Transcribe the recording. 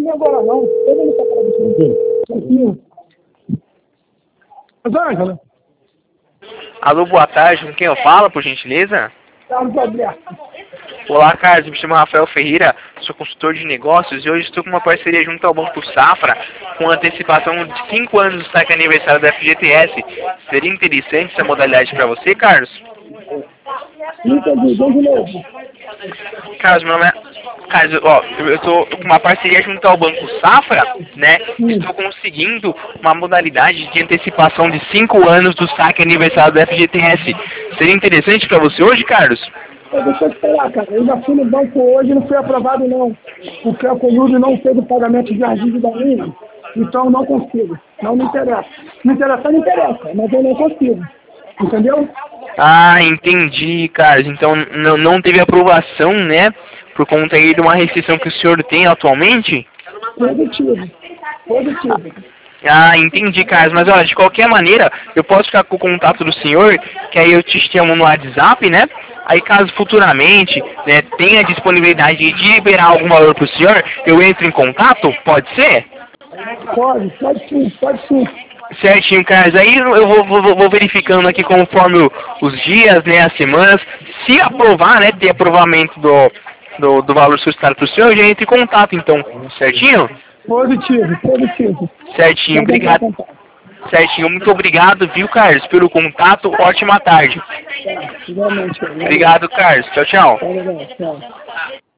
assim agora não. Eu não estou falando com ninguém. Certinho. Rosângela. Alô, boa tarde. Com quem eu falo, por gentileza? Carlos Alberto. Olá, Carlos. Me chamo Rafael Ferreira. Sou consultor de negócios e hoje estou com uma parceria junto ao Banco Safra com antecipação de 5 anos do saque aniversário da FGTS. Seria interessante essa modalidade para você, Carlos? Entendi. De novo. Carlos, meu nome é... Carlos, ó, eu estou com uma parceria junto ao Banco Safra, né? Estou conseguindo uma modalidade de antecipação de 5 anos do saque aniversário da FGTS. Seria interessante para você hoje, Carlos? Deixa eu te falar, cara. Eu já fui no banco hoje e não fui aprovado, não. Porque a Conúbio não fez o pagamento de ajuda da minha. Então, não consigo. Não me interessa. Me interessa, não interessa. Mas eu não consigo. Entendeu? Ah, entendi, Carlos. Então, não teve aprovação, né? Por conta aí de uma restrição que o senhor tem atualmente? Positivo. Positivo. Ah, entendi, Carlos. Mas olha, de qualquer maneira, eu posso ficar com o contato do senhor, que aí eu te chamo no WhatsApp, né? Aí caso futuramente, né, tenha disponibilidade de liberar algum valor para o senhor, eu entro em contato? Pode ser? Pode sim, pode sim. Certinho, Carlos. Aí eu vou verificando aqui conforme os dias, né, as semanas. Se aprovar, né, ter aprovamento do valor solicitado para o senhor, eu já entro em contato, então. Certinho? Positivo, positivo. Certinho, obrigado. Certinho, muito obrigado, viu, Carlos, pelo contato. Ótima tarde. Igualmente. Obrigado, Carlos. Tchau, tchau. Tchau.